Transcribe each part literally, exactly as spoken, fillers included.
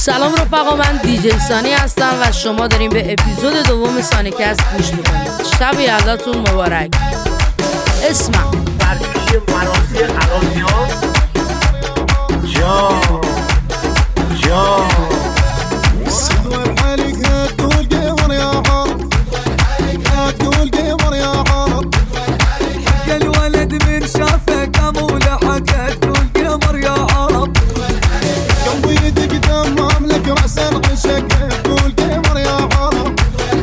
سلام رفقا، من دیجی سانی هستم و شما داریم به اپیزود دوم سانیکست گوش میکنید. شب یلداتون مبارک. اسمم برگشت مراسی خرابیان جا جا صدور حالك هتقول قمر يا عرب، هتقول قمر يا عرب، حق الولد من شافك اموله حق هتقول قمر يا عرب، قلبي يدق دمام لك رأسا عشق هتقول قمر يا عرب،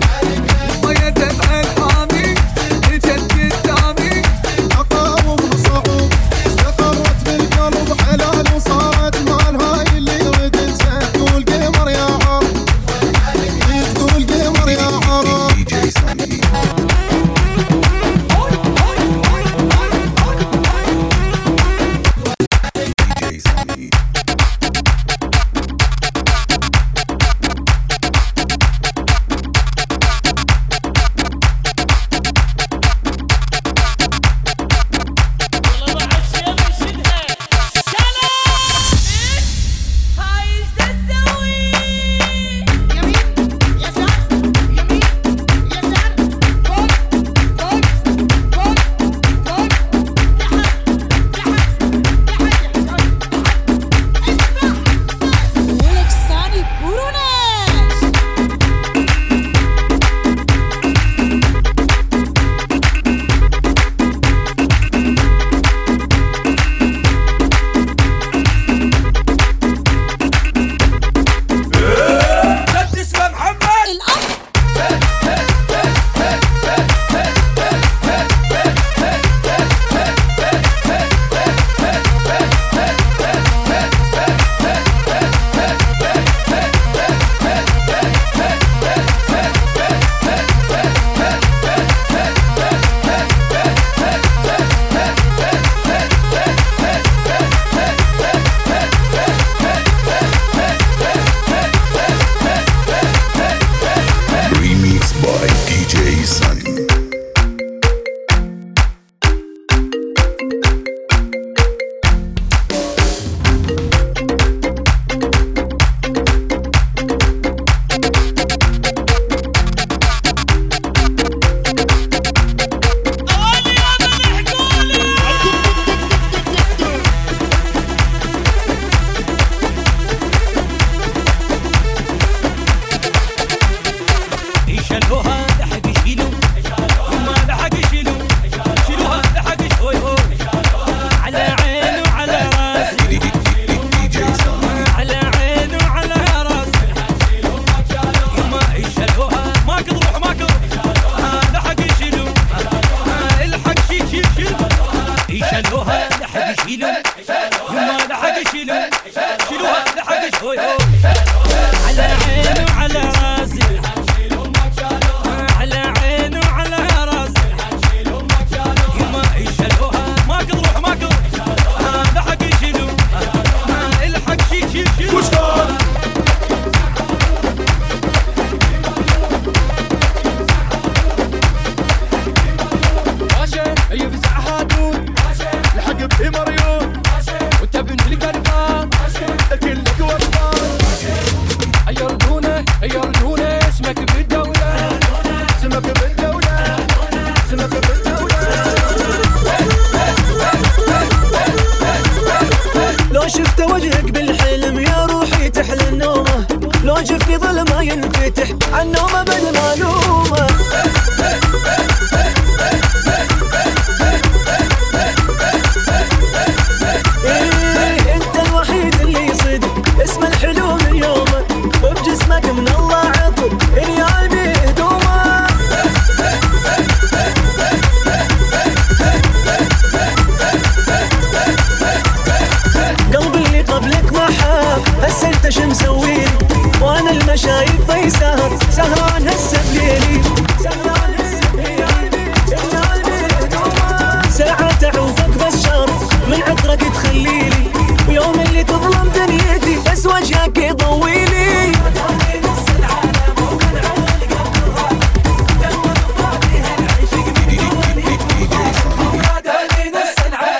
ويا دمع الحامي جت قدامي عقاب وصعوب استقرت بالقلب حلال وصارت مال هاي اللي يريد انسى تقول قمر يا عرب، تقول قمر يا عرب. دي جي ساني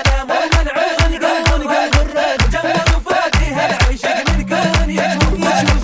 يا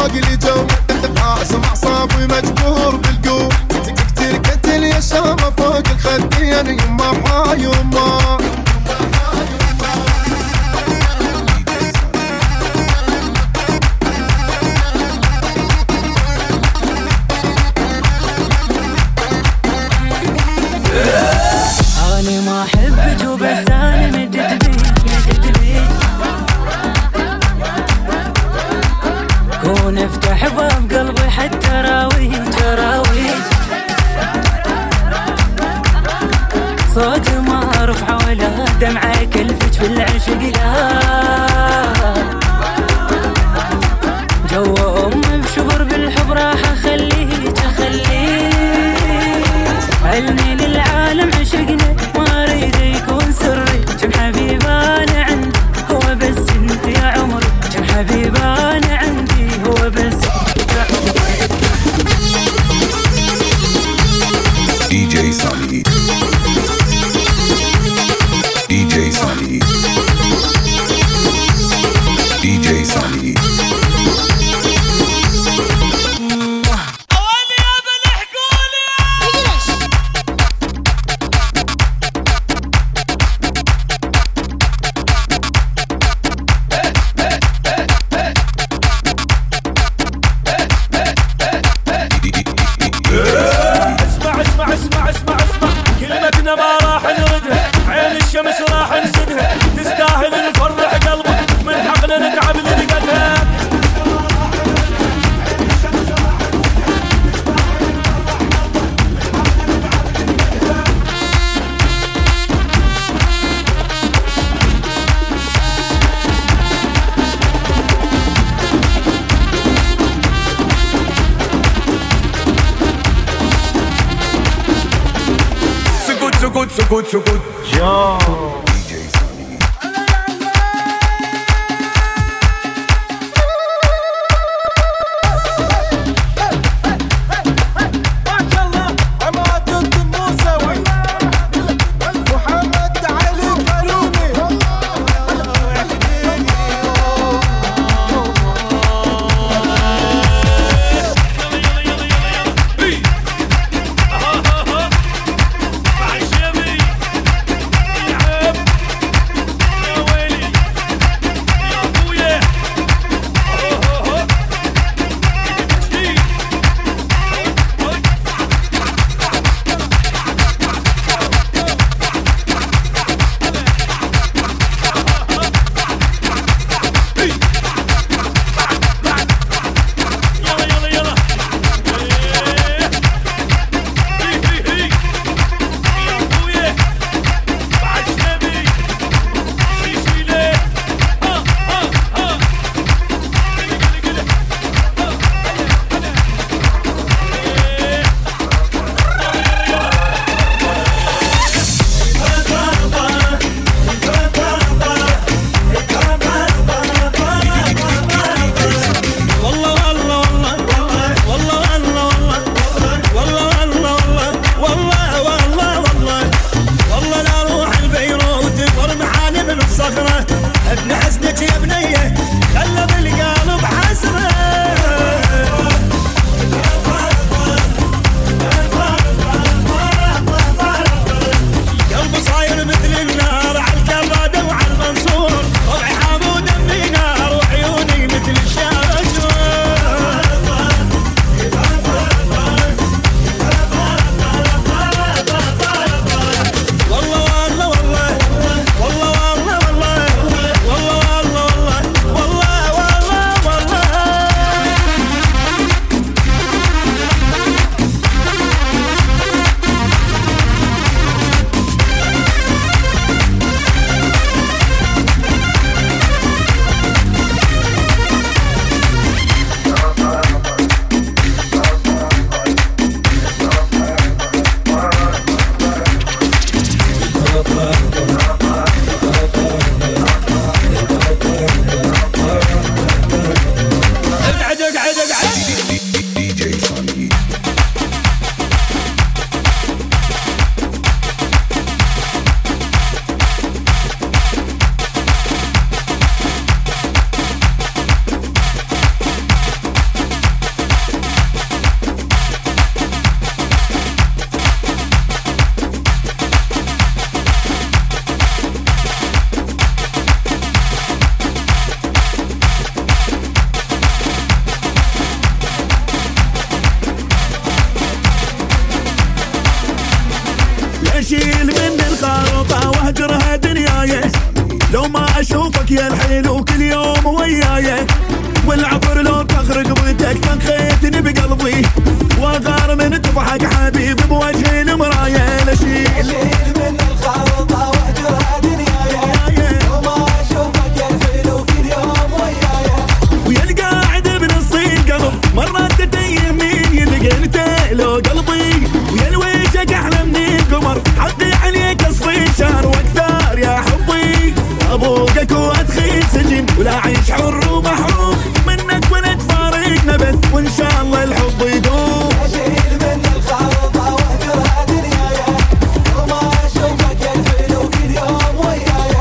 فوق لي جو لازم اعصابي مجبور بالقوم تقتل قتل يا شامة فوق الخدين يما حا يما أنا ما أحبك وبس أنا مدت بيك مدت بيك كون افتح باب قلبي حتى راويك راويك صوت ما أرفع ولا دمعة كلفت في العشق لا جو أمي بشبر بالحب راح أخليك أخليك علمي للعالم عشقنا ما أريد يكون سري كم حبيب أنا عندي هو بس أنت يا عمري كم حبيب أنا عندي هو بس دي جي Sunny دي جي Sunny دي جي Sunny سكوت سكوت سكوت جو يا الحلو كل يوم وياي، والعطر لو تخرج بيتك تنخيتني بقلبي، واغار من تضحك حبيبي بوجه المراية. لشيل من الخلطة واهجرها دنياي، وما اشوفك يا الحلو كل يوم وياي، ويا القاعد بنص القلب مرات تتيمين يلقيت له قلبي، ويا الوجهك احلى من القمر حطي عليك اصفي شهر واكثر يا حبي، ابوقك وادخل سجن ولا عيش حر ومحروم منك ولا تفارقنا بس وان شاء الله الحب يدوم. اشيل من الخلطة واهجرها دنياي، وما اشوفك يا الحلو كل يوم وياي.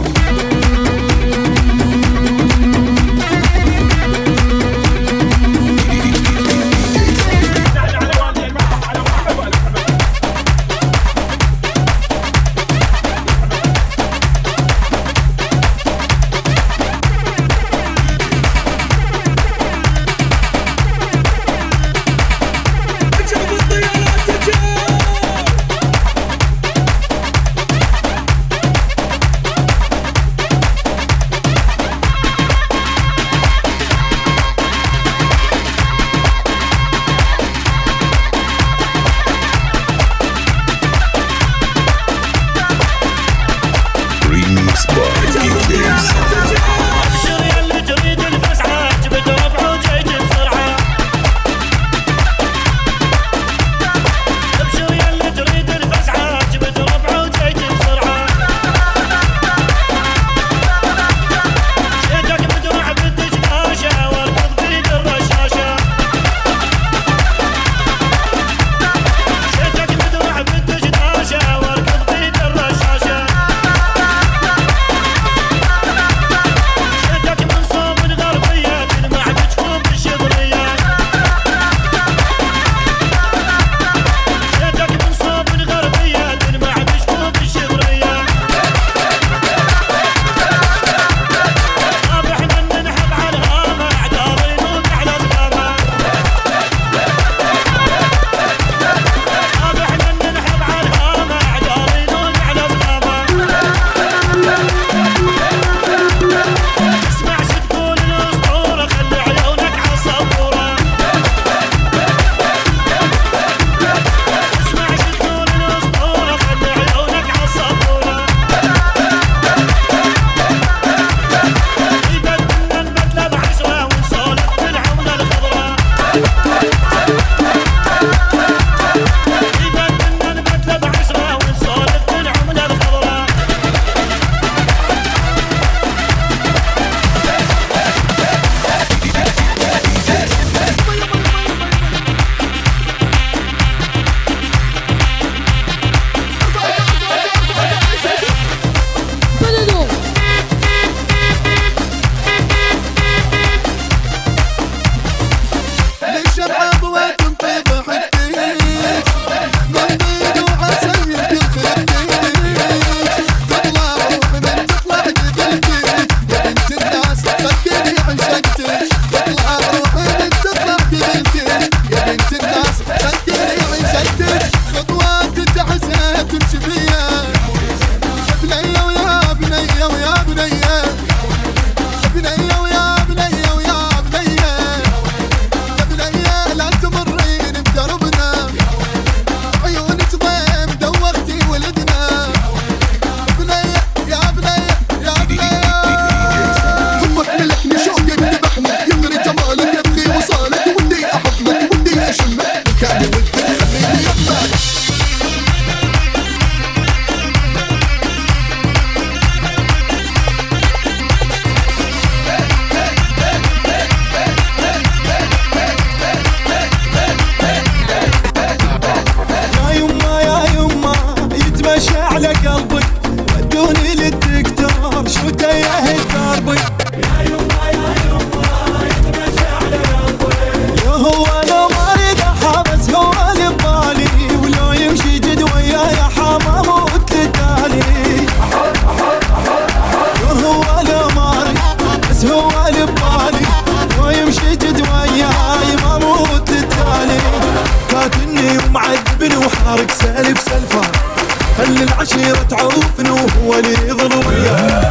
وحارق سالف سلفان، خلي العشيرة تعوفني وهو اللي يظل وياه.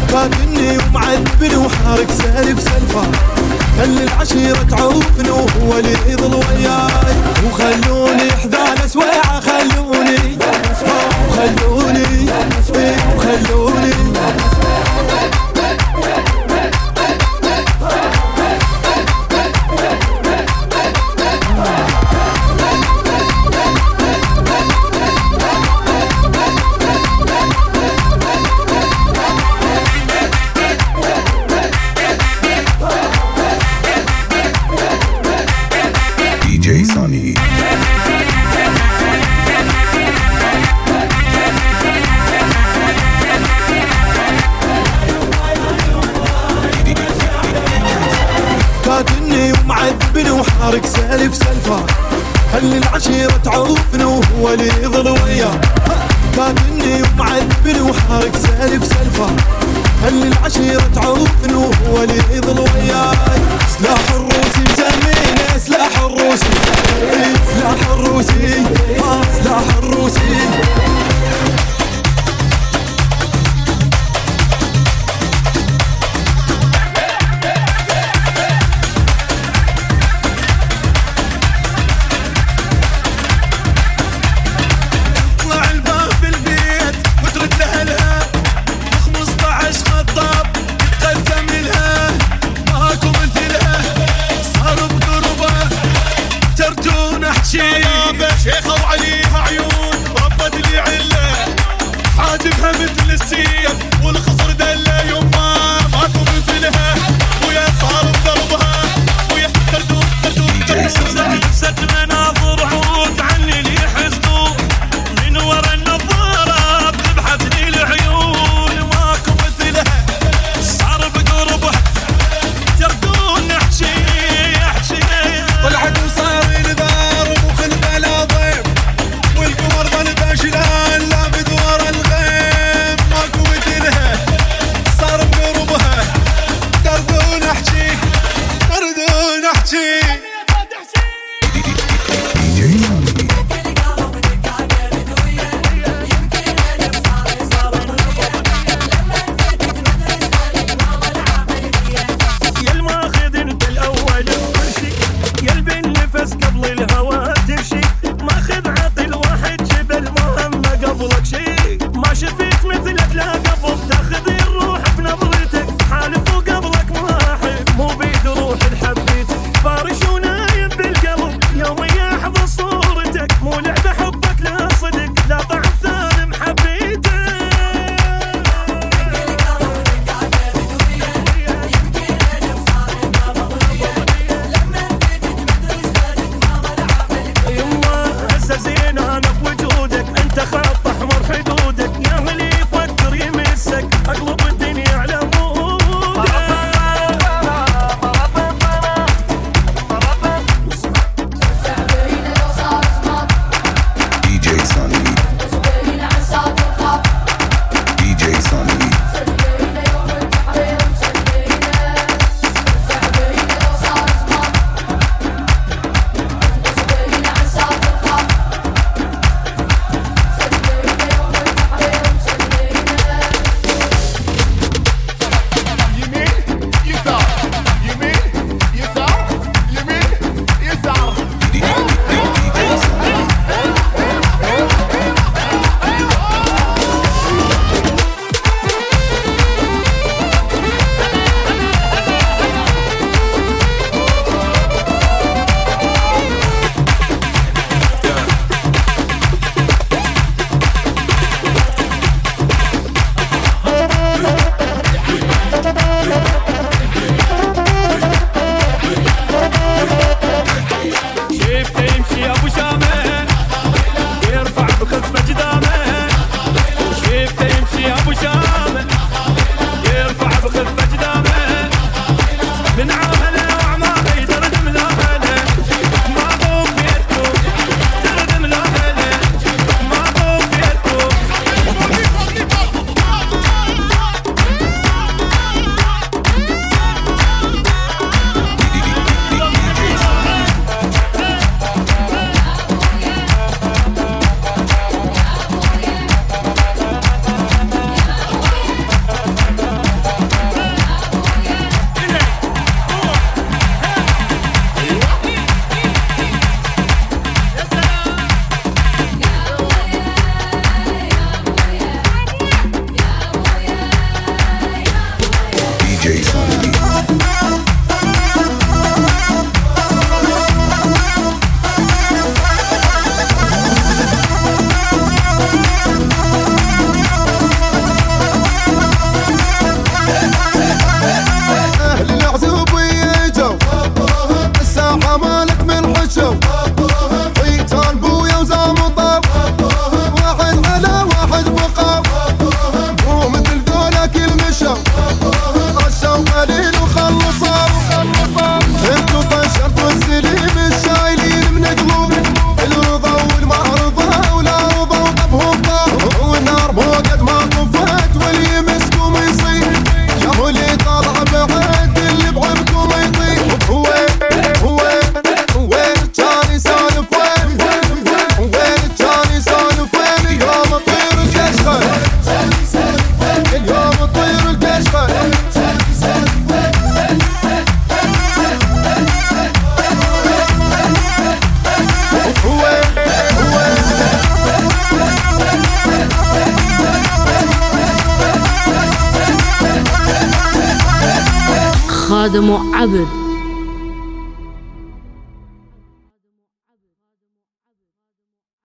قاتلني ومعذبني وحارق سالف سلفة، خلي العشيرة تعوفني وهو اللي يضل وياي، وخلوني حذان سويعة خلوني وخلوني وخلوني D J Sunny. قاتلني ومعذبني وحارق سالف سلفة، خلي العشيرة تعوفني وهو اللي يضل وياه، قاتلني ومعذبني وحارق سالف سلفة، خلي العشيرة تعوفني وهو اللي يضل وياي. سلاح الروسي مسمينه سلاح الروسي، سلاح الروسي آه سلاح الروسي. اطلع الباب بالبيت وترد لها خمسطعش خطاب يتقدم لها، ماكو مثلها فادم وعبد